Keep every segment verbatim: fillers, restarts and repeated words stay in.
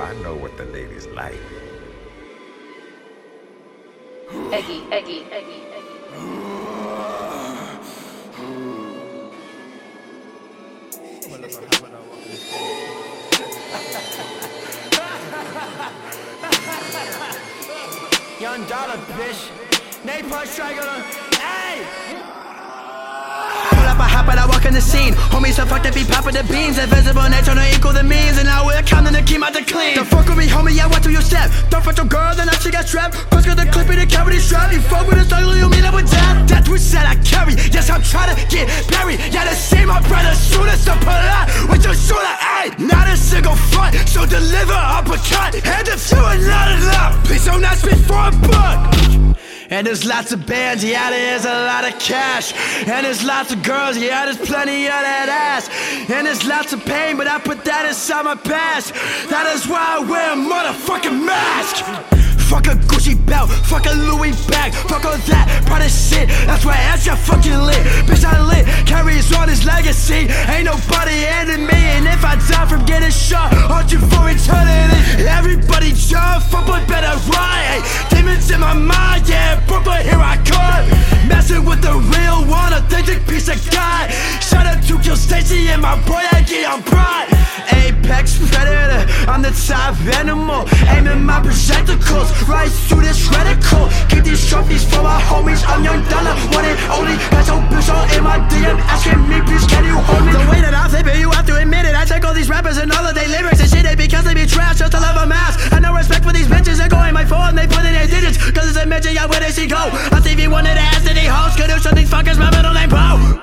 I know what the ladies like. Eggy, Eggy, Eggy, Eggy. Young Dollar, bitch. Napalm strike on her. Hey! Pull up, I hop out, I walk in the scene. Homies so fucked up, be popping the beans. Invisible nature, no equal the means. And I will count in the keep out the clean. Don't fuck with me, homie, yeah, watch where you step. Don't fuck your girl, then I she got strapped. Cause got the clip in the cavity strap. You fuck with a struggle, you meet up with that. That's what said I carry. Yes, I'm trying to get buried. Yeah, to see my brother shoot us up a lot. With your shooter, ayy. Not a single front, so deliver uppercut. And if you are not enough, please don't ask me for a buck. And there's lots of bands, yeah, there's a lot of cash. And there's lots of girls, yeah, there's plenty of that ass. And there's lots of pain, but I put that inside my past. That is why I wear a motherfucking mask. Fuck a Gucci belt, fuck a Louis bag, fuck all that Prada shit, that's why ass got fucking lit. Bitch, I lit, carries on his legacy. Ain't nobody ending me, and if I die from getting shot, aren't you for eternity? Everybody jump, fuck boy better ride. Demons in my mind, yeah, Brooklyn, here I come. Messing with the real one, authentic piece of guy. Shout out to Kill Stacy and my boy Aggie on Pride. Apex predator, I'm the top animal. Aiming my projectiles right through this reticle. Keep these trophies for my homies. I'm Young Dollar, one and only. Got your bitch all in my D M asking me, please can you hold me? The way that I flip it, you have to admit it. I take all these rappers and all of their lyrics and shit it because they be trash just to love a mask. I no respect for these bitches. They're going my phone, they put in their digits. Cause it's a midget, yeah, where does she go? I T V wanted to ask any hoes. Could do some these fuckers, my middle name, bro.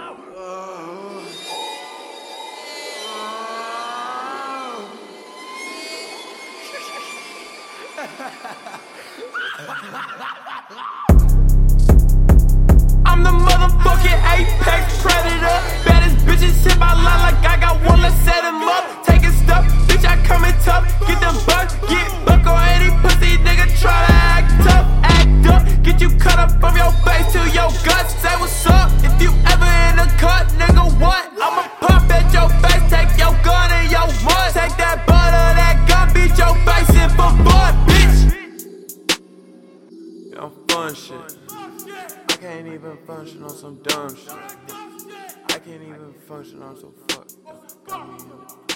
I'm the motherfucking apex predator. Baddest bitches hit my line like I got one, let's set him up. Taking stuff, bitch, I come in tough. Get them buck, get buck on any pussy nigga try to act tough. Act up, get you cut up from your face to your guts. Say what's up, if you ever in a cut, nigga, what? I'ma pop at your face, take your gun and your mud. Take that butter, that gun, beat your face in for blood, bitch. I'm fun shit. I can't even function on some dumb shit. I can't even function on some fuck.